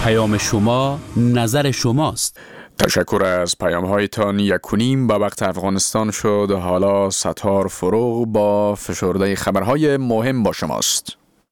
پیام شما نظر شماست. تشکر از پیام‌هایتان. 1:30 به وقت افغانستان شد. حالا ستار فروغ با فشرده خبرهای مهم با شماست.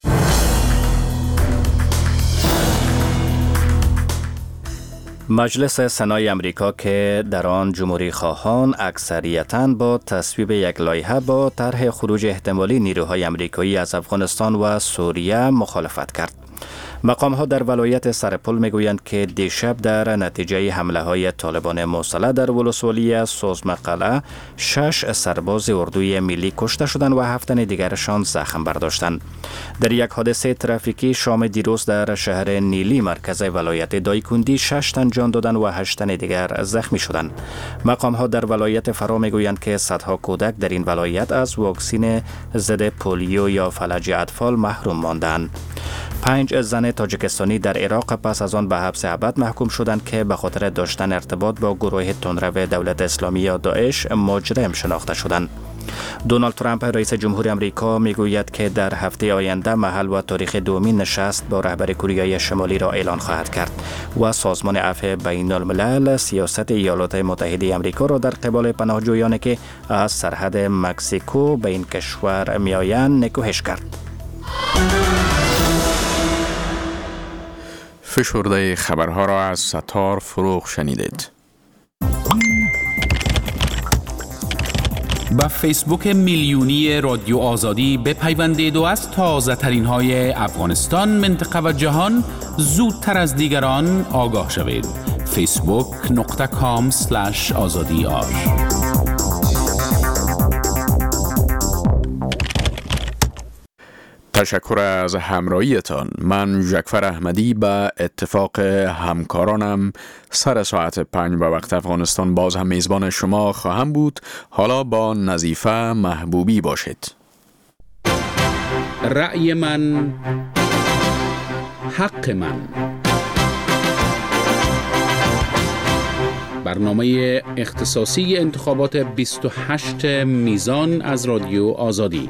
مجلس سنای امریکا که در آن جمهوری خواهان اکثریتاً با تصویب یک لایحه با طرح خروج احتمالی نیروهای امریکایی از افغانستان و سوریه مخالفت کرد. مقام‌ها در ولایت سرپل میگویند که دیشب در نتیجه حمله‌های طالبان مسلح در ولسوالی سوزمقلعه 6 سرباز اردوی ملی کشته شدند و 7 تن دیگرشان زخم برداشتند. در یک حادثه ترافیکی شام دیروز در شهر نیلی مرکز ولایت دایکندی 6 تن جان دادند و 8 تن دیگر زخمی شدند. مقام‌ها در ولایت فرا میگویند که صدها کودک در این ولایت از واکسن ضد پولیو یا فلج اطفال محروم ماندند. 5 زن تاجیکستانی در عراق پس از آن به حبس ابد محکوم شدند که به خاطر داشتن ارتباط با گروه تندرو دولت اسلامی یا داعش مجرم شناخته شدند. دونالد ترامپ رئیس جمهور امریکا میگوید که در هفته آینده محل و تاریخ دومین نشست با رهبر کره شمالی را اعلان خواهد کرد و سازمان عفو بین الملل سیاست ایالات متحده امریکا را در قبال پناهجویانی که از سرحد مکزیکو به این کشور میآیند نکوهش کرد. فشرده خبرها را از ستار فروغ شنیدید. با فیسبوک میلیونی رادیو آزادی بپیوندید و از تازه ترین های افغانستان، منطقه و جهان زودتر از دیگران آگاه شوید. facebook.com/azadiar. تشکر از همراهیتان. من ژکفر احمدی به اتفاق همکارانم سر ساعت 5 به وقت افغانستان باز هم میزبان شما خواهم بود. حالا با نظیفه محبوبی باشید. رأی من حق من. برنامه اختصاصی انتخابات 28 میزان از رادیو آزادی.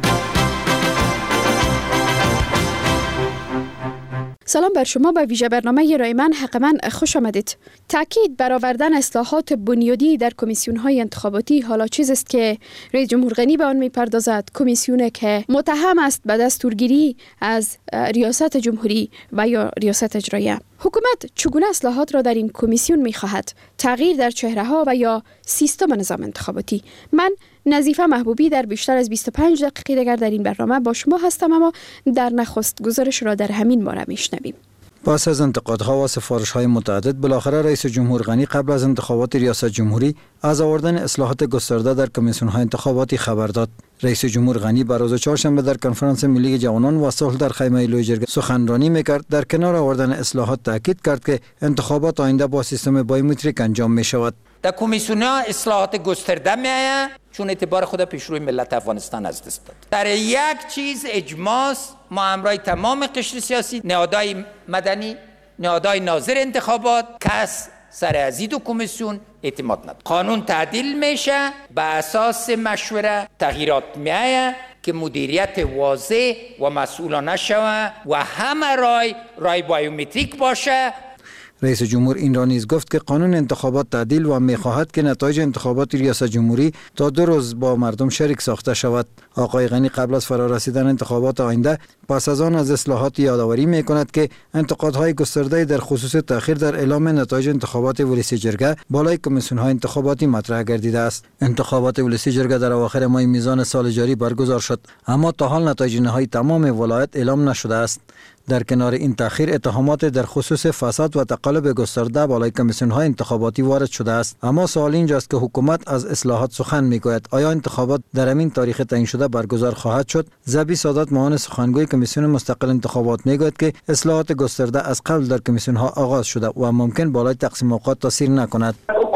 سلام بر شما. به ویژه برنامه رای من حق من خوش آمدید. تاکید بر آوردن اصلاحات بنیادی در کمیسیون‌های انتخاباتی حالا چیز است که رئیس جمهور غنی به آن می‌پردازد. کمیسیونی که متهم است به دستورگیری از ریاست جمهوری و یا ریاست اجراییه. حکومت چگونه اصلاحات را در این کمیسیون می‌خواهد؟ تغییر در چهره‌ها و یا سیستم نظام انتخاباتی. من نظیفه محبوبی در بیشتر از 25 دقیقه دیگر در این برنامه با شما هستم، اما در نخست گزارش را در همین باره میشنویم. پس از انتقادها و سفارش‌های متعدد، بالاخره رئیس جمهور غنی قبل از انتخابات ریاست جمهوری از آوردن اصلاحات گسترده در کمیسیون‌های انتخاباتی خبر داد. رئیس جمهور غنی بر روز چهارشنبه در کنفرانس ملی جوانان و صلح در خیمه لوی جرگه سخنرانی می‌کرد. در کنار آوردن اصلاحات تاکید کرد که انتخابات آینده با سیستم بایومتریک انجام می‌شود. در کمیسیون‌ها اصلاحات گسترده می‌آید چون اعتبار خود پیشروی ملت افغانستان از دست داد. در یک چیز اجماع ما همراه تمام قشر سیاسی، نهادهای مدنی، نهادهای ناظر انتخابات، کس سر از این دو کمیسیون اعتماد نداره. قانون تعدیل میشه، به اساس مشوره تغییرات میآید که مدیریت واضح و مسئولانه شود و همه رای بایومتریک باشه. رئیس جمهور این را نیز گفت که قانون انتخابات تعدیل و می‌خواهد که نتایج انتخابات ریاست جمهوری تا 2 روز با مردم شریک ساخته شود. آقای غنی قبل از فرارسیدن انتخابات آینده پس از آن از اصلاحات یادآوری می‌کند که انتقادهای گسترده در خصوص تأخیر در اعلام نتایج انتخابات ولسی جرگه بالای کمیسیون‌های انتخاباتی مطرح گردیده است. انتخابات ولسی جرگه در اواخر ماه میزان سال جاری برگزار شد، اما تا حال نتایج نهایی تمام ولایت اعلام نشده است. در کنار این تأخیر، اتهامات در خصوص فساد و تقلب گسترده بالای کمیسیون‌های انتخاباتی وارد شده است. اما سوال اینجاست که حکومت از اصلاحات سخن می‌گوید. آیا انتخابات در همین تاریخ تعیین شده برگزار خواهد شد؟ ذبی سادات معاون سخنگوی کمیسیون مستقل انتخابات می‌گوید که اصلاحات گسترده از قبل در کمیسیون‌ها آغاز شده و ممکن بالای تقسیم اوقات تاثیر نکند.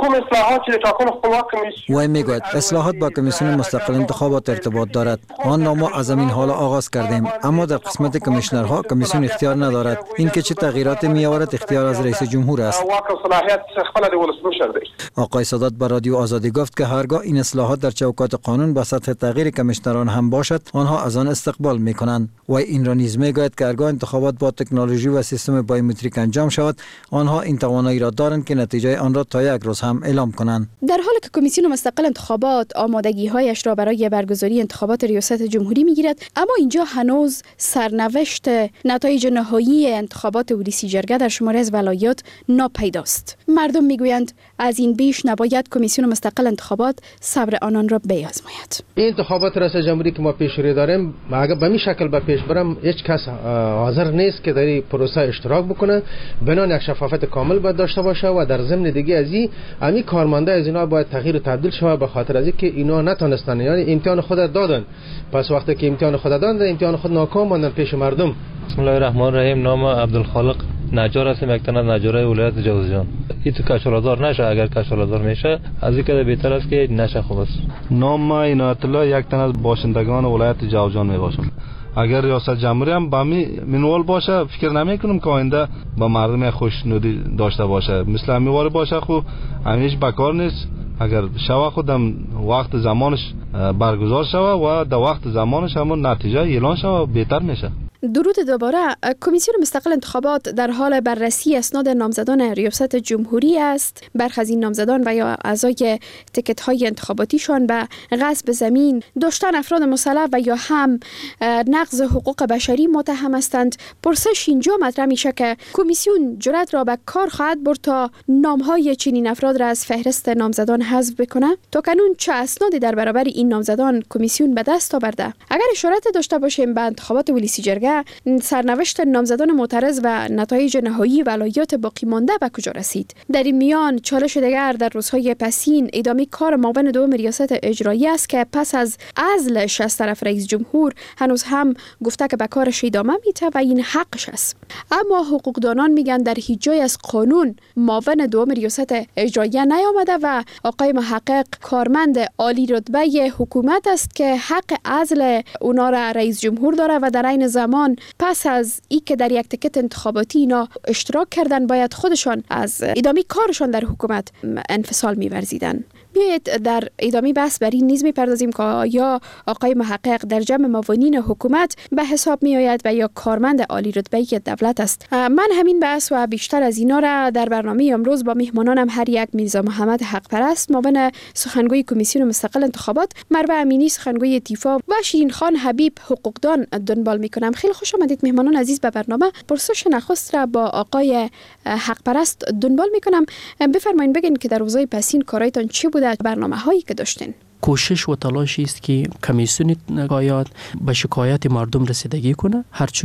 اصلاحات تاکن خپلواک کمیسیون وی میگوید اصلاحات با کمیسیون مستقل انتخابات ارتباط دارد. آن را ما از همین حال آغاز کردیم، اما در قسمت کمیشنرها کمیسیون اختیار ندارد. این که چه تغییراتی می آورد اختیار از رئیس جمهور است. آقای سادات با رادیو آزادی گفت که هرگاه این اصلاحات در چوکات قانون با سطح تغییر کمیشنران هم باشد، آنها از آن استقبال می کنند. و این را نیز میگوید که هرگاه انتخابات با تکنولوژی و سیستم بایومتریک انجام شود، آنها این توانایی را دارند که نتیجه آن را تا یک روز هم اعلام کنند. در حالی که کمیسیون مستقل انتخابات آمادگی‌هایش را برای برگزاری انتخابات ریاست جمهوری می‌گیرد، اما اینجا هنوز سرنوشت نتایج نهایی انتخابات ولسی جرگه در شماری از ولایات ناپیداست. مردم میگویند از این بیش نباید کمیسیون مستقل انتخابات صبر آنان را بیازماید. این انتخابات ریاست جمهوری که ما پیش رو داریم، اگر به این شکل به پیش برم، هیچ کس حاضر نیست که در این پروسه اشتراک بکنه. بنان یک شفافیت کامل باید داشته باشه و در ضمن دیگه از این کارمنده از اینا باید تغییر و تبدیل شود، به خاطر از اینکه اینا نتونستن، یعنی امتحان خود دادن، پس وقتی که امتحان خود دادن، امتحان خود ناکام ماندن پیش مردم. بسم الله الرحمن الرحیم. نام عبدالخالق نجار هستم، یک تن از نجارای ولایت جوزجان. این تو کشورازار نشه، اگر کشورازار میشه از این که بهتر است که نشه. خوب است. نام عنایت الله، یک تن از باشندگان ولایت جوزجان میباشم. اگر ریاست جمهوری هم با منوال باشه، فکر نمیکنم که آینده با مردم خوشنودی داشته باشه. مثل همیوار باشه خو همیش بکار نیست. اگر شوا خودم وقت زمانش برگزار شوه و در وقت زمانش همون نتیجه اعلان شوه، بهتر میشه. درود دوباره. کمیسیون مستقل انتخابات در حال بررسی اسناد نامزدان ریاست جمهوری است. برخی از این نامزدان و یا اعضای تکت های انتخاباتیشان به غصب زمین، داشتن افراد مسلح و یا هم نقض حقوق بشری متهم هستند. پرسش اینجا مطرح میشه که کمیسیون جرأت را به کار خواهد برد تا نام های چنین افراد را از فهرست نامزدان حذف بکنه؟ تا کنون چه اسنادی در برابر این نامزدان کمیسیون به دست آورده؟ اگر اشارت داشته باشیم به انتخابات ولسی جرگه، سرنوشت نامزدان معترض و نتایج نهایی ولایات باقی مانده به کجا رسید؟ در این میان چالش دیگر در روزهای پسین ادامه کار معاون دوم ریاست اجرایی است که پس از عزلش از طرف رئیس جمهور هنوز هم گفته که به کارش ادامه میده و این حقش است. اما حقوقدانان میگن در هیچ جای از قانون معاون دوم ریاست اجرایی نیامده و آقای محقق کارمند عالی رتبه حکومت است که حق عزل اونا را رئیس جمهور داره و در عین زمان پس از ای که در یک تکت انتخاباتی اینا اشتراک کردن باید خودشان از ادامه کارشان در حکومت انفصال می‌ورزیدن. بیایید در ادامه بحث بر این نیز می‌پردازیم که یا آقای محقق در جمع معاونین حکومت به حساب می‌آید و یا کارمند عالی رتبه دولت است. من همین بحث و بیشتر از اینا را در برنامه امروز با میهمانانم هر یک میرزا محمد حقپرست معاون سخنگوی کمیسیون مستقل انتخابات، مروه امینی سخنگوی تیفا و شیرین خان حبیب حقوقدان دنبال می‌کنم. خیلی خوش آمدید میهمانان عزیز به برنامه. پرسش نخست را با آقای حقپرست دنبال می‌کنم. بفرمایید بگین که در روزهای پسین کارایتان چی بوده، برنامه‌هایی که داشتین؟ کوشش و تلاشی است که کمیسیون شکایات به شکایت مردم رسیدگی کنه،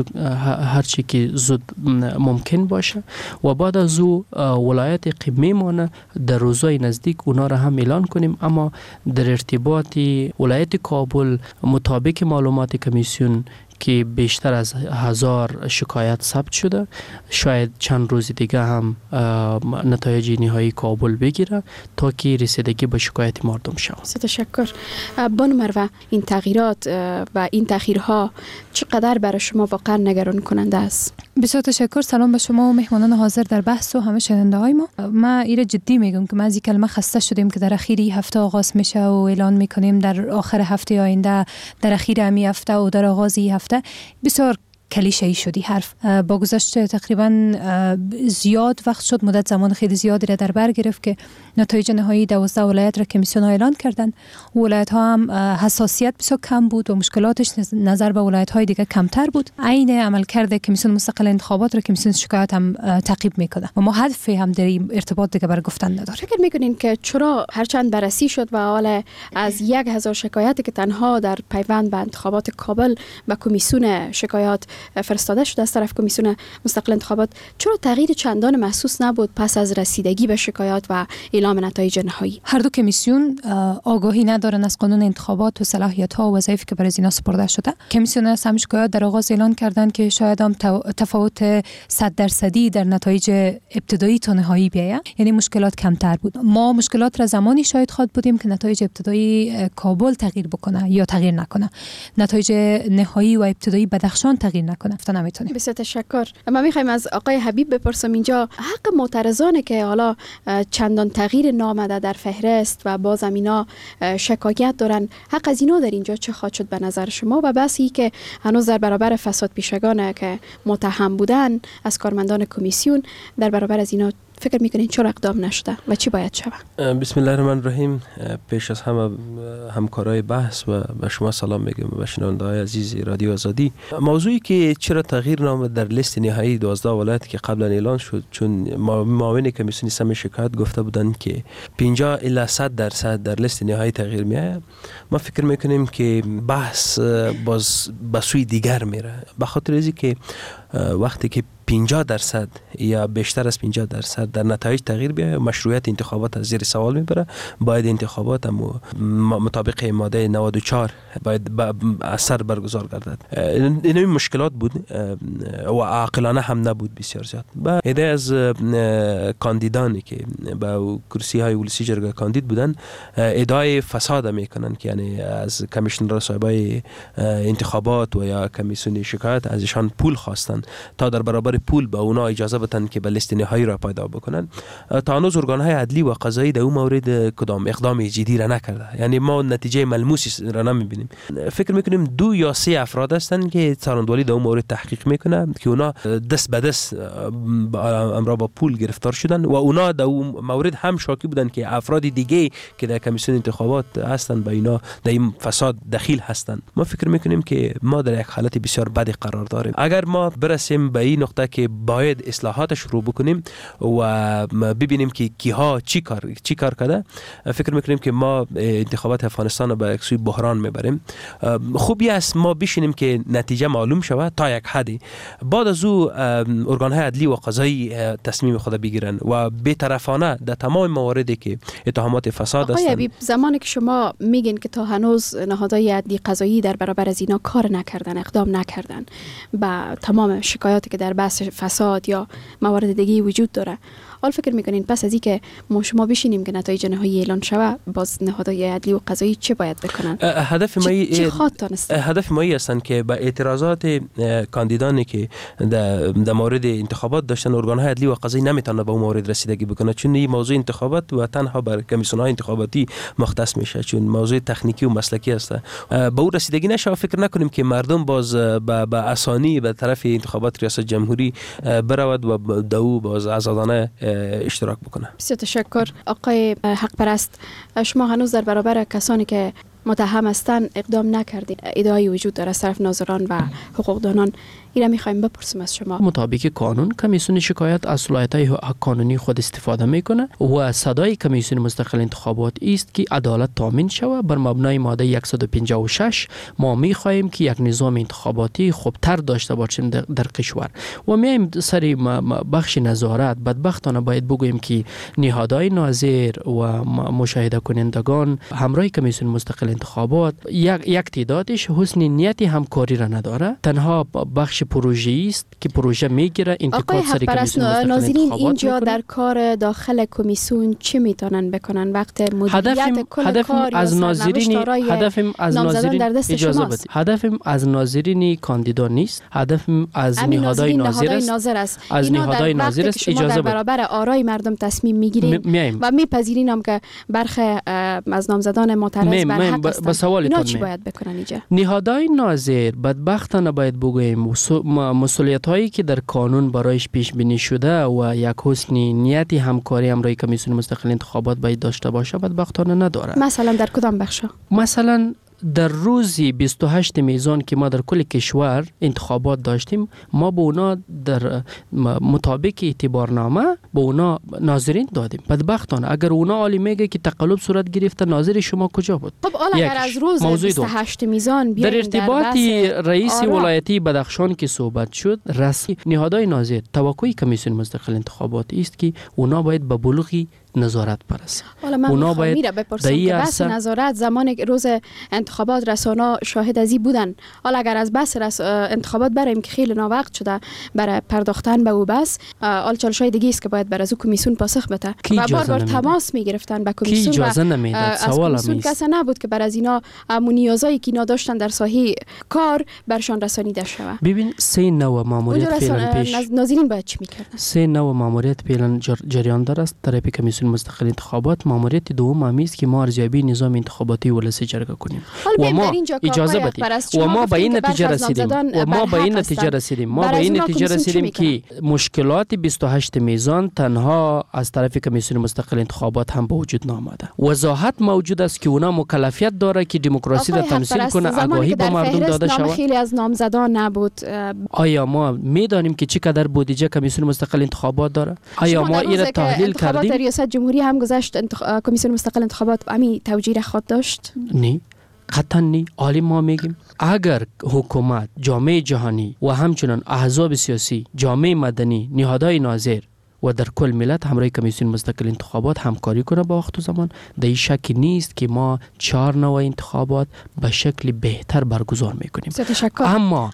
هرچی که زود ممکن باشه و بعد از او ولایت که میمانه در روزهای نزدیک اونا را هم اعلان کنیم. اما در ارتباط ولایت کابل مطابق معلومات کمیسیون که بیشتر از 1000 شکایت ثبت شده، شاید چند روز دیگه هم نتایج نهایی کابل بگیره تا که رسیدگی به شکایت مردم شود. تشکر. بانو مروه، این تغییرات و این تأخیرها چقدر برای شما واقعا نگران کننده است؟ بسیار تشکر. سلام به شما و مهمانان حاضر در بحث و همه شنونده های ما. ما ایره جدی میگم که ما از این کلمه خسته شدیم که در اخیر هفته آغاز میشه و اعلان میکنیم در آخر هفته آینده، در اخیر همی هفته و در آغاز هفته. بسیار کلیشه‌ای شدی حرف. با گذشت تقریبا زیاد وقت شد، مدت زمان خیلی زیادی را در بر گرفت که نتایج نهایی 12 ولایت را کمیسیون ها اعلان کردند. ولایت ها هم حساسیت بسیار کم بود و مشکلاتش نظر به ولایت های دیگه کمتر بود. عین عملکرد کمیسیون مستقل انتخابات را کمیسیون شکایت هم تعقیب میکنه و ما هدفی هم در این ارتباط دیگه بر گفتن نداره. فکر میکنین که چرا هرچند بررسی شد و حالا از 1000 شکایتی که تنها در پیوند به انتخابات کابل به کمیسیون شکایات فرستاده شده از طرف کمیسیون مستقل انتخابات، چرا تغییر چندان محسوس نبود پس از رسیدگی به شکایات و اعلام نتایج نهایی؟ هر دو کمیسیون آگاهی ندارن از قانون انتخابات و صلاحیت‌ها و وظایفی که برای اینا سپرده شده. کمیسیون از هم شکایات در آغاز اعلان کردند که شاید هم تفاوت 100% در نتایج ابتدایی تا نهایی بیاید، یعنی مشکلات کمتر بود. ما مشکلات را زمانی شاهد خواهد بودیم که نتایج ابتدایی کابل تغییر بکنه یا تغییر نکنه، نتایج نهایی و ابتدایی بدخشان تغییر نکنه. گفته نمیتونیم. بسیار تشکر. ما میخوایم از آقای حبیب بپرسم اینجا حق معترضانه که حالا چندان تغییر نامده در فهرست و باز اینا شکایت دارن، حق از اینا در اینجا چه خواهد شد به نظر شما؟ و بحثی که هنوز در برابر فساد پیشگان که متهم بودن از کارمندان کمیسیون، در برابر از اینا فکر میکنین چرا اقدام نشده و چی باید شود؟ بسم الله الرحمن الرحیم. پیش از همه همکارای بحث و به شما سلام میگم و شنونده‌های عزیز رادیو آزادی. موضوعی که چرا تغییر نامد در لیست نهایی 12 ولایت که قبلا اعلان شد، چون معاون کمیسیون سم شکایت گفته بودند که 50 الی 100% در لیست نهایی تغییر میاد، ما فکر میکنیم که بحث باز به سوی دیگر میره، به خاطر از اینکه وقتی که 50% یا بیشتر از 50% در نتایج تغییر بیاید، مشروعیت انتخابات از زیر سوال میبره. باید انتخابات مطابق ماده 94 باید اثر برگزار گردد. این مشکلات بود و عاقلانه هم نبود بسیار زیاد. با ایده از کاندیدانی که با کرسی های ولسی جرگه کاندید بودن ادعای فساد میکنن که یعنی از کمیشنر صاحبای انتخابات و یا کمیسیون شکایت ازشان پول خواستن تا در برابر پول به اونا اجازه بدن که به لیست نهایی را پیدا بکنن. تا هنوز ارگان‌های عدلی و قضایی در اون مورد کدام اقدام جدی را نکرده، یعنی ما نتیجه ملموسی را نمیبینیم. فکر میکنیم 2 یا 3 افراد هستن که څارندوالی در اون مورد تحقیق میکنه که اونا دست به دست امرا با پول گرفتار شدن و اونا در اون مورد هم شاکی بودن که افراد دیگه که در کمیسیون انتخابات هستن به اینا در این فساد دخیل هستن. ما فکر میکنیم که ما در یک حالت بسیار بدی قرار داریم. اگر ما برسیم به این نقطه که باید اصلاحات شروع بکنیم و ببینیم که کیها چی کار کرده، فکر میکنیم که ما انتخابات افغانستان رو به سوی بحران میبریم. خوبی است ما بشینیم که نتیجه معلوم شود تا یک حدی، بعد از او ارگان‌های عدلی و قضایی تصمیم خود بگیرن و بی‌طرفانه در تمام مواردی که اتهامات فساد هستند. آقای زمانی که شما میگین که تا هنوز نهادهای عدلی قضایی در برابر از اینا کار نکردن، اقدام نکردن با تمام شکایاتی که در بحث فساد یا موارد دیگه وجود داره، حال فکر میکنین پس از این که ما شما بشینیم که نتایج نهایی اعلان شود، باز نهادهای عدلی و قضایی چه باید بکنن؟ هدف ما هستند که به اعتراضات کاندیدانی که در مورد انتخابات داشتن ارگان‌های عدلی و قضایی نمیتونه به اون مورد رسیدگی بکنه، چون این موضوع انتخابات و تنها بر کمیسیون‌های انتخاباتی مختص میشه، چون موضوع تکنیکی و مسلکی است. به اون رسیدگی نشه. فکر نکنیم که مردم باز به آسانی به طرف انتخابات ریاست جمهوری برود و دو باز آزادانه اشتراک بکنه. بسیار تشکر. آقای حق پرست، شما هنوز در برابر کسانی که متهم هستند اقدام نکردید. ادعای وجود داره از طرف ناظران و حقوقدانان. اینا میخوایم بپرسیم از شما. مطابق قانون کمیسیون شکایت از صلاحیت‌های قانونی خود استفاده میکنه و صدای کمیسیون مستقل انتخابات است که عدالت تامین شود. بر مبنای ماده 156 ما میخواهیم که یک نظام انتخاباتی خوبتر داشته باشیم در کشور و میایم سری بخش نظارت. بدبختانه باید بگوییم که نهادهای ناظر و مشاهده کنندگان همراه کمیسیون مستقل انتخابات یک تعدادش حسن نیت همکاری را نداره، تنها بخش پروژه است که پروژه میگیره انتقاد سری کمیسیون مستقل ناظرین اینجا در کار داخل کمیسیون چی میتونن بکنن وقت مدیریت کل کار از ناظرین هدفم از ناظرین کاندیدا نیست، هدفم از نهادهای ناظر است. از نهادهای ناظر است اجازه در برابر آرای مردم تصمیم میگیرین و میپذیرین هم که برخی از نامزدان معترض بر حق هستند. اینا چی باید بکنن اینجا؟ نهادهای ناظر بدبختانه باید بگوییم مسئولیت هایی که در قانون برایش پیش بینی شده و یک حسن نیت همکاری همراه کمیسیون مستقل انتخابات باید داشته باشه بدبختانه نداره. مثلا در کدام بخشا؟ مثلا در روز 28 میزان که ما در کل کشور انتخابات داشتیم، ما به اونا در مطابق اعتبارنامه به اونا ناظرین دادیم. بدبختانه اگر اونا عالی میگه که تقلب صورت گرفته، ناظر شما کجا بود؟ خب اگر از روز 28 میزان در ارتباط رئیس ولایتی بدخشان که صحبت شد، رسمی نهادهای ناظر توقع کمیسیون مستقل انتخابات است که اونا باید به بلوغی نظارت برسه. اونا باید بپرسم که بس نظارت زمان روز انتخابات رسانه شاهد ازی بودن. حالا اگر از بس انتخابات بریم که خیلی ناوقت شده برای پرداختن به او بس، حال چالشای دیگه است که باید بر از او کمیسیون پاسخ بده و بار تماس میگرفتن به کمیسیون. کی اجازه نمیداد؟ سوال هم کسی نبود که بر از اینا نیازایی که اینا داشتن در ساحه کار برشان رسانیده شود. ببین 3 نوع ماموریت فعلا پیش ناظرین باید چی میکردن؟ 3 نوع ماموریت فعلا جریان داره است در کمیسیون مستقل انتخابات. ماموریت دوم است که ما ارزیابی نظام انتخاباتی ولسی جرگه کنیم و ما اجازه بدیم و ما به این نتیجه رسیدیم ما به این نتیجه رسیدیم که مشکلات 28 میزان تنها از طرف کمیسیون مستقل انتخابات هم به وجود نآمده. وضاحت موجود است که اونا مکلفیت داره که دموکراسی را تمثیل کنه، آگاهی به مردم داده شود. خیلی از نامزدان نبود. آیا ما میدانیم که چقدر بودجه کمیسیون مستقل انتخابات داره؟ آیا ما این را تحلیل کردیم؟ ریاست جمهوری هم گذشت کمیسیون مستقل انتخابات امی توجیه خود داشت؟ نه، قطعا نه. عالی ما میگیم اگر حکومت، جامعه جهانی و همچنان احزاب سیاسی، جامعه مدنی، نهادهای ناظر و در کل ملت همراه کمیسیون مستقل انتخابات همکاری کنه با وقت و زمان، در این شک نیست که ما 4 نوع انتخابات به شکل بهتر برگزار میکنیم. اما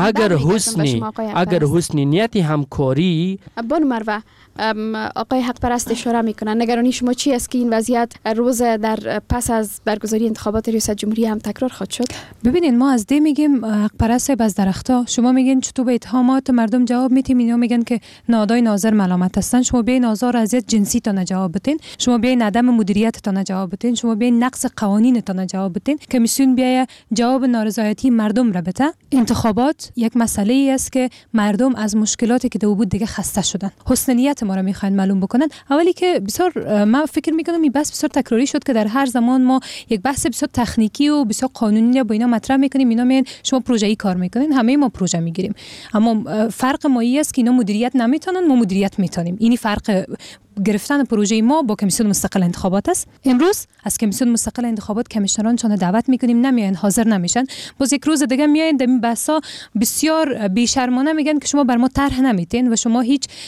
اگر حسن نیت همکاری بانو مروه، آقای حق پرست اشاره میکنن، نگرانی شما چی است که این وضعیت روز در پس از برگزاری انتخابات ریاست جمهوری هم تکرار خواهد شد؟ ببینید ما از ده میگیم حق پرست باز درختا، شما میگین چطور به اتهامات مردم جواب میتیم، اینا میگن که نهادهای ناظر ملامت هستن. شما بیاین آزار اذیت جنسی تا جواب بدین، شما بیاین عدم مدیریت تا جواب بدین، شما بیاین نقض قوانین تا جواب بدین، کمیسیون بیاید جواب نارضایتی مردم را بده. انتخابات یک مسئله ای است که مردم از مشکلاتی که دو بود دیگه خسته شدن، حسن نیت ما را میخواین معلوم بکنن. اولی که بسیار من فکر میکنم این بحث بسیار تکراری شد که در هر زمان ما یک بحث بسیار تکنیکی و بسیار قانونی با اینا مطرح میکنیم، اینا میگن شما پروژه‌ای کار میکنین، همه ما پروژه میگیریم، اما فرق ما این است که اینا مدیریت نمیتونن، ما مدیریت میتونیم. اینی فرق گرفتن پروژه ما با کمیسیون مستقل انتخابات است. امروز از کمیسیون مستقل انتخابات کمیشنران چون دعوت میکنیم نمیان، حاضر نمیشن. باز یک روز دیگه میایین در این بحثا بسیار بی‌شرمانه میگن که شما بر ما طرح نمیتین و شما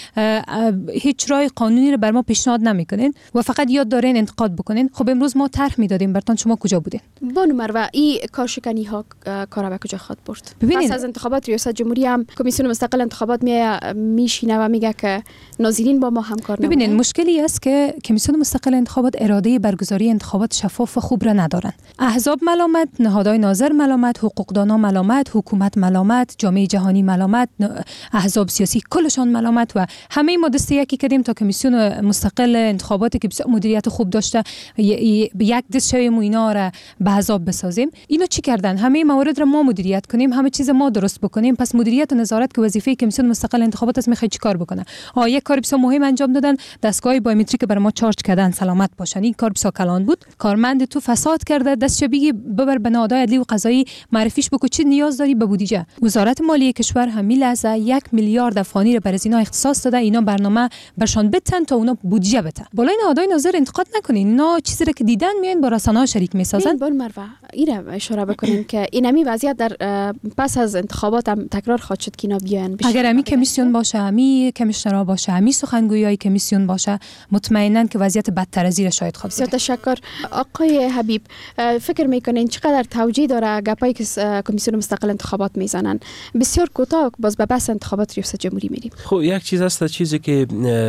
هیچ راه قانونی رو بر ما پیشنهاد نمیکنین و فقط یاد دارین انتقاد بکنین. خب امروز ما طرح میدادیم براتون، شما کجا بودین؟ بانو مروه، این کارشکنی ها کارا به کجا خواهد برد؟ پس از انتخابات ریاست جمهوری هم کمیسیون مستقل انتخابات میشینه و میگه که ناظرین با ما همکار نمیکنن. ببینید مشکلی است که کمیسیون مستقل انتخابات اراده برگزاری انتخابات شفاف و خوب را ندارن. احزاب ملامت، نهادهای ناظر ملامت، حقوقدانا ملامت، حکومت ملامت، جامعه جهانی ملامت، احزاب سیاسی کلشان ملامت و همه ما دست یکی کردیم تا کمیسیون مستقل انتخاباتی که بسیار مدیریت خوب داشته یک دست شویم و اینا را به حساب بسازیم. اینو چی کردن؟ همه موارد را ما مدیریت کنیم، همه چیز ما درست بکنیم. پس مدیریت و نظارت که وظیفه کمیسیون مستقل انتخابات است، میخواد چیکار بکنه؟ یک کار بسیار مهم انجام دادن، دستگاه بایومتریک برای ما چارج کردن، سلامت باشن. این کار بسیار کلان بود. کارمند تو فساد کرده، دستش بگی ببر به نهادهای عدلی و قضایی معرفیش بگو چی نیاز داری به بودجه. وزارت مالیه کشور همین لحظه 1 میلیارد افغانی رو برای اینا اختصاص داده، اینا برنامه برشان بتن تا اونا بودجه بتن. بالای نهادهای ناظر انتقاد نکنین، اینا چیزی رو که دیدن میان با رسانه‌ها شریک میسازن. بانو مروه، اینا اشاره بکنیم که اینمی وضعیت در پس از انتخابات هم تکرار خواهد شد که اینا بیان. اگر امی کمیسیون باشه، امی کمیشنرها باشه، امی سخنگویای کمیسیون باشه، مطمئناً که وضعیت بدتر از این شاید خواهد بود. تشکر. آقای حبیب، فکر میکنین چقدر توجیه داره گپایی که کمیسیون مستقل انتخابات میزنن؟ بسیار کوتاه باز به بحث انتخابات ریاست جمهوری میریم. خب یک چیز است، چیزی که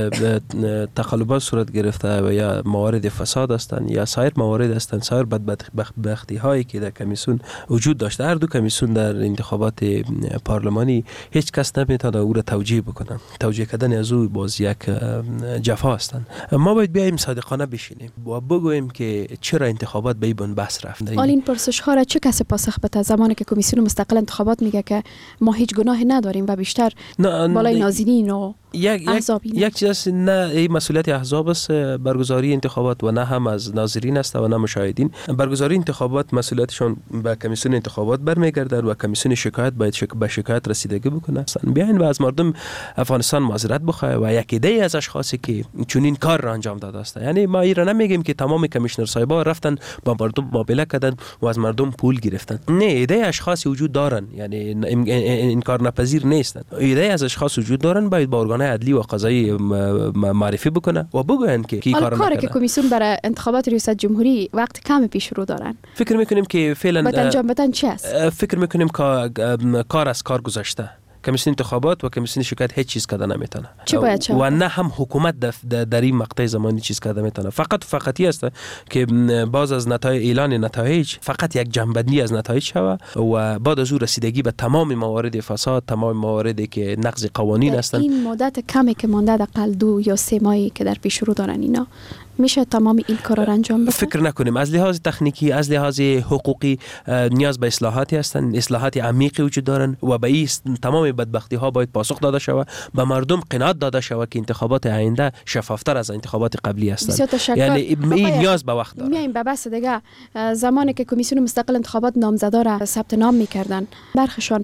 تقلبات صورت گرفته و یا موارد فساد هستند یا سایر موارد هستند، سایر بدبختی هایی که در کمیسیون وجود داشته. هر دو کمیسیون در انتخابات پارلمانی هیچ کس نمیتونه او را توجیه بکنه. توجیه کردن از او باز یک جفا هستند. ما باید بیایم صادقانه بشینیم و بگوییم که چرا انتخابات به این بحث رفت. این پرسش ها را چه کسی پاسخ بده زمانی که کمیسیون مستقل انتخابات میگه که ما هیچ گناه نداریم و بیشتر بالای ناظرین و یک چیز است، نه این مسئولیت احزاب است برگزاری انتخابات و نه هم از ناظرین است و نه مشاهدین. برگزاری انتخابات مسئولیتشون به کمیسیون انتخابات برمیگردد و کمیسیون شکایت باید به شکایت رسیدگی بکنه. بیاین و از مردم افغانستان معذرت بخواه و یک عده از اشخاصی که چون این کار را انجام داده است. یعنی ما ایران نمیگیم که تمام کمیشنر صاحبا رفتن با مردم مقابله کردن و از مردم پول گرفتن. نه، عده اشخاصی وجود دارن، یعنی این کار ناپذیر نیستن. عده از اشخاص وجود دارن، باید با ارگان‌های عدلی و قضایی معرفی بکنه و بگوین که کی کار نکرده. که کمیسیون برای انتخابات ریاست جمهوری وقت کم پیش رو دارن. فکر میکنیم که فعلا باید انجام بدن چی است؟ فکر میکنیم که کار از کار گذشته. کمیسیون انتخابات و کمیسیون شکایت هیچ چیز کرده نمیتونه و نه هم حکومت در این مقطع زمانی چیز کرده میتونه. فقطی است که باز از اعلان نتایج فقط یک جنبندی از نتایج شوه و بعد از او رسیدگی به تمام موارد فساد، تمام مواردی که نقض قوانین هستند. این مدت کمی که مانده، حداقل 2 یا 3 ماهی که در پیش رو دارن، اینا میشه تمام این کارا را انجام بده؟ فکر نکنیم. از لحاظ تکنیکی، از لحاظ حقوقی نیاز به اصلاحاتی هستند، اصلاحات عمیقی وجود دارن و به این تمام بدبختی ها باید پاسخ داده شود، به مردم قناعت داده شود که انتخابات آینده شفافتر از انتخابات قبلی هستند. یعنی این نیاز به وقت داره. میایم به بحث دیگه. زمانی که کمیسیون مستقل انتخابات نامزدا را ثبت نام میکردن، برخشان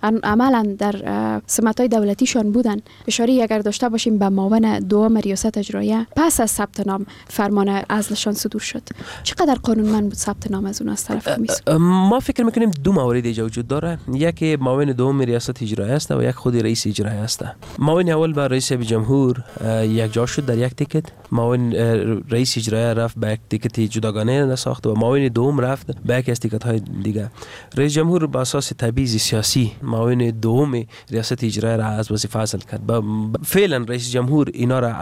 عملا در سمت‌های دولتیشان بودن. اشاره اگر داشته باشیم به معاون دوم ریاست اجراییه، پس از ثبت نام فرمان عزلشان صدور شد. چقدر قانونمند بود ثبت نام از اون از طرف کمیسیون؟ ما فکر میکنیم 2 موارد اینجا وجود داره. یکی معاون دوم ریاست اجرایی است و یک خود رئیس اجرایی است. معاون اول با رئیس جمهور یک جا شد در یک تیکت. معاون رئیس اجرایی رفت به یک تیکت جداگانه نساخت و معاون دوم رفت به یک از تیکت های دیگه. رئیس جمهور با اساس تبعیض سیاسی معاون دوم ریاست اجرایی را از وظیفه عزل کرد. فعلا رئیس جمهور اینا را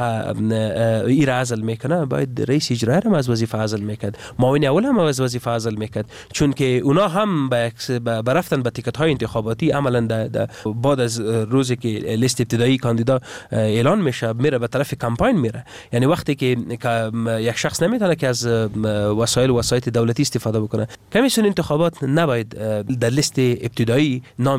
عزل میکنه، باید رئیس اجرایی هم از وظیفه عزل میکرد، معاون اول هم از وظیفه عزل میکرد، چون که اونا هم برفتن به تیکت های انتخاباتی. عملا بعد از روزی که لیست ابتدایی کاندیدا اعلان میشه میره به طرف کمپاین میره. یعنی وقتی که یک شخص نمیتونه که از وسایل دولتی استفاده بکنه، کمیسیون انتخابات نباید در لیست ابتدایی نام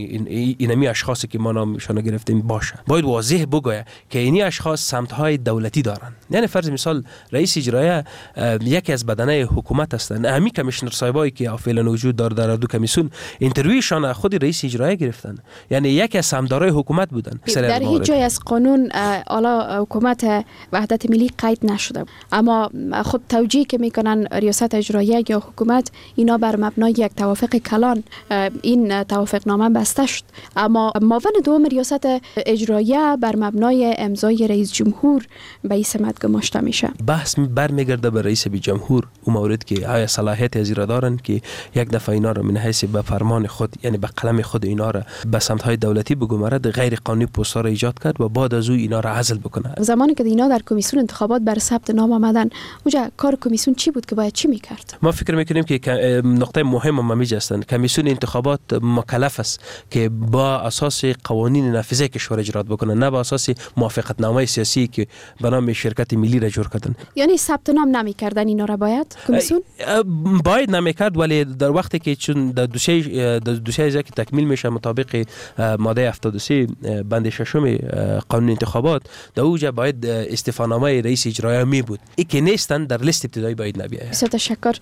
اینمی اشخاصی که ما نامشون گرفتیم باشه. باید واضح بگه که اینی اشخاص سمت های دولتی دارن. یعنی فرض مثال رئیس اجرایی یکی از بدنه حکومت هستند. همین کمیشنر صاحبایی که فعلا وجود داره در 2 کمیسیون، اینترویوشان خود رئیس اجرایی گرفتن، یعنی یکی از سمدارای حکومت بودن. در هیچ جای از قانون اعلی حکومت وحدت ملی قید نشده، اما خب توجیه که میکنن ریاست اجرایی یا حکومت، اینا بر مبنای یک توافق کلان این توافق نامه بسته شد. اما معاون دوم ریاست اجرایی بر مبنای امضای رئیس جمهور به این سمت گماشته میشه. بحث برمیگرده به رئیس جمهور اون مورد که آیا صلاحیت از را دارن که یک دفعه اینا را من حیث به فرمان خود، یعنی به قلم خود اینا را به سمت های دولتی بگمارد، غیر قانونی پست‌ها را ایجاد کرد و بعد از او اینا را عزل بکنه. زمانی که اینا در کمیسیون انتخابات بر ثبت نام آمدن، اونجا کار کمیسیون چی بود که باید چی میکرد؟ ما فکر میکنیم که نقطه مهم ممیز هستند. کمیسیون انتخابات مکلف است که با اساس قوانین نافذه کشور اجرات بکنه، نه با اساس موافقت نامه سیاسی که به نام شرکت ملی را جور کردن. یعنی ثبت نام نمیکردن اینا را باید کمیسیون باید نمیکرد، ولی در وقتی که چون در دوسیه که تکمیل میشه مطابق ماده 73 بند 6 قانون انتخابات، در اوجا باید استعفانامه رئیس اجرایی می بود. ای که نیستن در لیست ابتدایی باید نبیاید. بسیار تشکر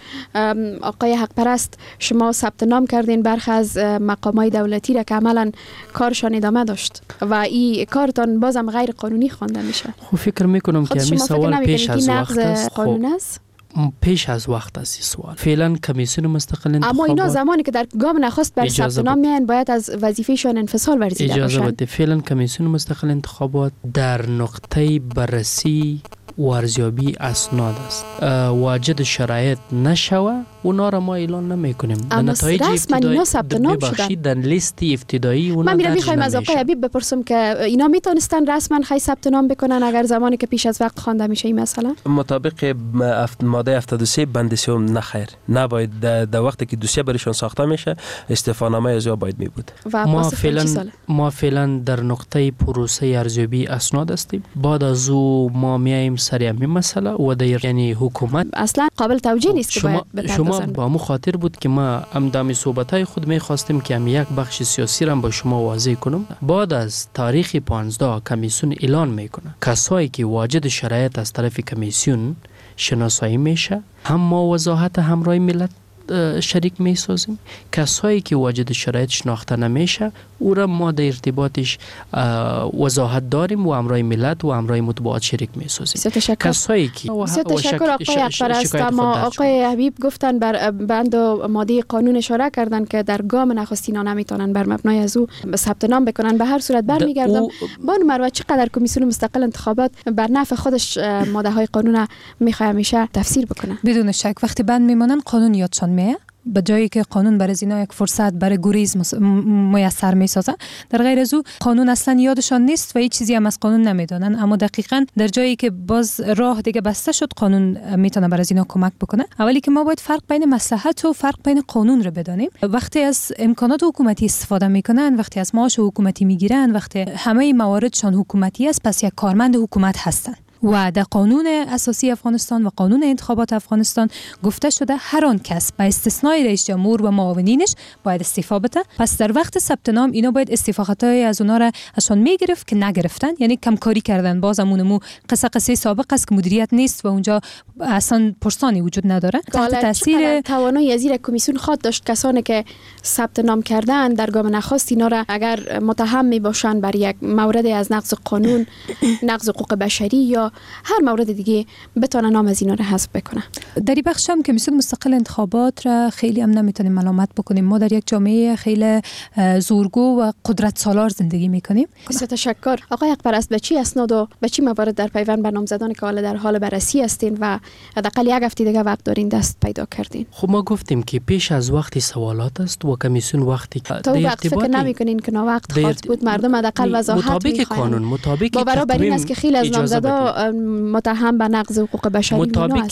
آقای حق پرست. شما ثبت نام کردین برخی از مقامات دولتی را که عملا کارشان ادامه داشت و این کارتان بازم غیر قانونی خوانده میشه. خب فکر میکنم که همین سوال پیش از وقت است. پیش از وقت است این سوال. فعلا کمیسیون مستقل انتخابات، اما اینا زمانی که در گام نخست بر ثبت نام میان باید از وظیفهشان انفصال ورزیده باشند. اجازه بده. فعلا کمیسیون مستقل انتخابات در نقطه بررسی و ارزیابی اسناد است. واجد شرایط نشوه اونا را ما اعلان نمیکنیم. نتایج ابتدایی ثبت نام شدن در لیست ابتدایی اونا من میرم میخوایم از آقای حبیب بپرسم که اینا میتونستن رسما خی ثبت نام بکنن اگر زمانی که پیش از وقت خوانده میشه این مسئله؟ مطابق ماده 73 بند 3 نخیر، نباید در وقتی که دوسیه برشون ساخته میشه استعفانامه از یا باید می بود. ما فعلا در نقطه پروسه ارزیابی اسناد هستیم. بعد از او ما میایم سر همین مسئله و در یعنی حکومت اصلا قابل توجیه نیست که باید شما با مو خاطر بود که ما هم دامی صحبت‌های خود می خواستیم که هم یک بخش سیاسی را با شما واضح کنم. بعد از تاریخ 15 کمیسیون اعلان میکنه کسایی که واجد شرایط از طرف کمیسیون شناسایی میشه، هم ما وضاحت همراه ملت شریک می سازیم. کسایی که واجد شرایط شناخته نمیشه او را ما در ارتباطش وضاحت داریم و همراه ملت و همراه مطبوعات شریک می سازیم. کسایی که تشکر آقای اکبرست. اما آقای حبیب گفتن بر بند و ماده قانون اشاره کردن که در گام نخستین ها نمیتونن بر مبنای از او ثبت نام بکنن. به هر صورت برمیگردم بانو مروه، چقدر کمیسیون مستقل انتخابات بر نفع خودش ماده های قانون میخواد همیشه تفسیر بکنه؟ بدون شک وقتی بند میمونن قانون یادشان میه، به جایی که قانون برای اینا یک فرصت برای گریز میسر میسازه. در غیر از او قانون اصلا یادشان نیست و هیچ چیزی هم از قانون نمیدونن. اما دقیقاً در جایی که باز راه دیگه بسته شد قانون میتونه برای اینا کمک بکنه. اولی که ما باید فرق بین مصلحت و فرق بین قانون رو بدانیم. وقتی از امکانات حکومتی استفاده میکنن، وقتی از معاش حکومتی میگیرن، وقتی همه مواردشان حکومتی است، پس یک کارمند حکومت هستن. و در قانون اساسی افغانستان و قانون انتخابات افغانستان گفته شده هر آن کس به استثنای رئیس جمهور و معاونینش باید استعفا بده. پس در وقت ثبت نام اینا باید استعفاءهای از اونا را ازشان میگرفت که نگرفتن، یعنی کمکاری کردن. بازمونمو قصه سابق است که مدیریت نیست و اونجا اصلا پرسانی وجود نداره. تحت تاثیر توانایی از کمیسیون خواد داشت کسانی که ثبت نام کردن در گام نخست اینا را اگر متهم می باشن بر یک مورد از نقض قانون، نقض حقوق بشری یا هر مورد دیگه بتونه نام از اینا رو حذف بکنه. در این بخش هم کمیسیون مستقل انتخابات را خیلی هم نمیتونیم ملامت بکنیم. ما در یک جامعه خیلی زورگو و قدرت سالار زندگی میکنیم. بسیار تشکر. آقای اکبرست، به چی اسناد و به چی موارد در پیوند به نامزدان که حالا در حال بررسی هستین و حداقل یک هفته دیگه وقت دارین دست پیدا کردین؟ خب ما گفتیم که پیش از وقتی سوالات است و کمیسیون وقتی تو وقت فکر نمیکنین که نا وقت خواهد بود مردم حداقل وضاحت مطابق قانون، مطابق باور بر این است که خیلی از نامزدا متهم به نقض حقوق بشری مطابق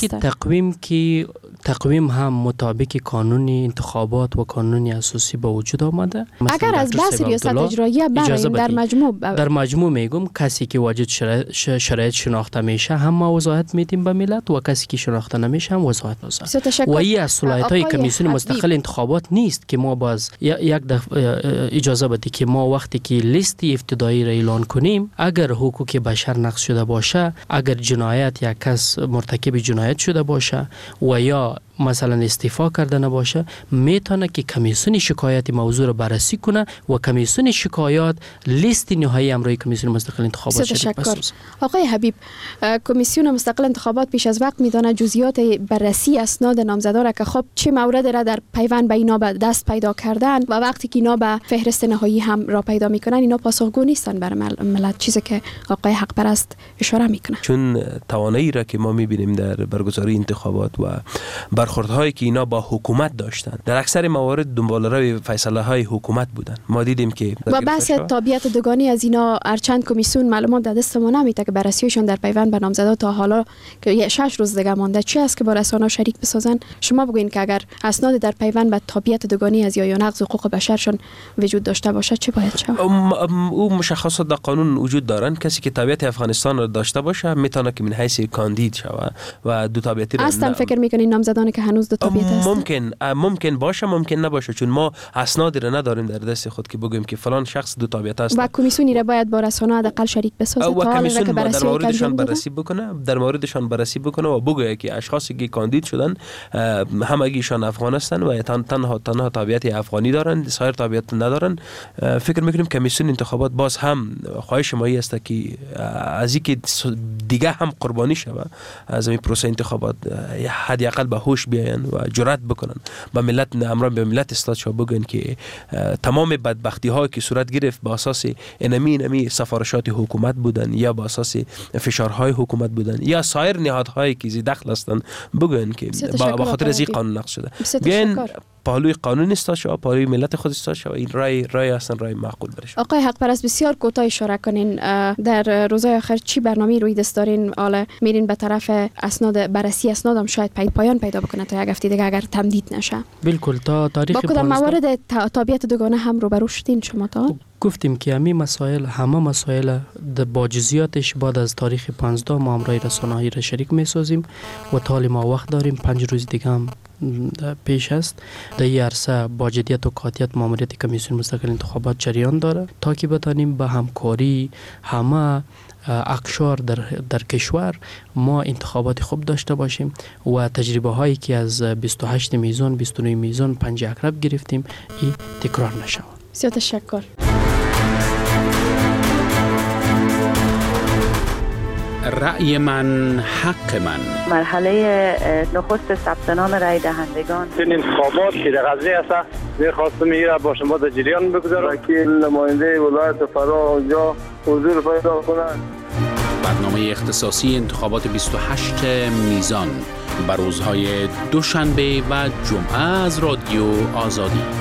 تقویم هم مطابق قانون انتخابات و قانون اساسی به وجود آمده. اگر از بحث ریاست اجراییه بریم در مجموع میگم کسی که واجد شرایط شناخته میشه هم ما وضاحت میدیم به ملت و کسی که شناخته نمیشه هم وضاحت میدیم. و این از صلاحیت‌های کمیسیون مستقل انتخابات نیست که ما باز یک اجازه بدیم که ما وقتی که لیست ابتدایی را اعلان کنیم اگر حقوق بشر نقض شده باشه، اگر جنایت یک کس مرتکب جنایت شده باشه و یا مثلا استعفا کرده نباشه، میتونه که کمیسیون شکایت موضوع رو بررسی کنه و کمیسیون شکایات لیست نهایی امرای کمیسیون مستقل انتخابات شریک بسازه. آقای حبیب، کمیسیون مستقل انتخابات پیش از وقت میدونه جزئیات بررسی اسناد نامزدا را که خب چه مورد را در پیوند به اینا به دست پیدا کردن و وقتی که اینا به فهرست نهایی هم را پیدا میکنن اینا پاسخگو نیستن برای ملت، چیزی که آقای حقپرست اشاره میکنه. چون توانایی را که ما میبینیم در برگزاری انتخابات و برخوردهایی که اینا با حکومت داشتن در اکثر موارد دنباله‌روی فیصله های حکومت بودن. ما دیدیم که و بحث تابعیت دوگانی از اینا ارچند کمیسیون معلومات در دست ما نمیده که بررسیشون در پیوند به نامزدا تا حالا که 6 روز دیگه مونده چی است که با رسانه‌ها شریک بسازن. شما بگوین که اگر اسناد در پیوند به تابعیت دوگانی از یا نقض حقوق بشرشون وجود داشته باشه چه باید شود؟ او مشخصات در قانون وجود دارن. کسی که تابعیت افغانستان را داشته باشه میتونه که من حیث کاندید شود و دو تابعیتی را اصلا فکر میکنین نامزدان که هنوز دو تابعیت هستن؟ ممکن باشه ممکن نباشه، چون ما اسنادی را نداریم در دست خود که بگیم که فلان شخص دو تابعیت است. و کمیسیونی را باید با رسانه‌ها حداقل شریک بسازه و کمیسیون در موردشان بررسی بکنه و بگه که اشخاصی که کاندید شدن همگیشان افغان هستند و تنها تابعیت افغانی دارند، سایر تابعیت ندارن. فکر میکنیم کمیسیون انتخابات باز هم خواهش ما است که از اینکه دیگه هم قربانی شود از این پروسه انتخابات حداقل به هوش بیاین و جرأت بکنن با ملت امرا به ملت استاد شو بگن که تمام بدبختی هایی که صورت گرفت با اساس انمی سفارشات حکومت بودن یا با اساس فشارهای حکومت بودن یا سایر نهادهایی که زی دخل هستند بگن که با خاطر از این قانون نقض شده. بیاین پهلوی قانون استاد شو، پهلوی ملت خود استاد شو. این رای اصلا رای معقول برش. آقای حقپرست بسیار کوتاه اشاره کنین در روزهای آخر چی برنامه روی دست دارین؟ حالا میرین به طرف اسناد بررسی اسنادم شاید پایان پیدا بکنه تا یک هفته دیگه اگر تمدید نشه. بالکل تا تاریخ با کدام موارد تابعیت دوگانه هم روبرو شدین شما تا گفتیم که همه مسائل با جزئیاتش بعد از تاریخ 15 ما همراه رسانه‌ای را شریک می‌سازیم و تا ما وقت داریم 5 روز دیگه هم پیش است. در این عرصه با جدیت و قاطعیت ماموریت کمیسیون مستقل انتخابات جریان داره تا که بتانیم به همکاری همه اقشار در کشور ما انتخابات خوب داشته باشیم و تجربه هایی که از 28 میزان 29 میزان 5 اقرب گرفتیم این تکرار نشود. بسیار تشکر. رأی من حق من. مرحله نخست ثبت نام رای دهندگان. این انتخابات که در غزنی است می‌خواستم این را با شما در جریان بگذارم که نماینده ولایت فرا اونجا حضور پیدا کنند. برنامه اختصاصی انتخابات 28 میزان بر روزهای دوشنبه و جمعه از رادیو آزادی.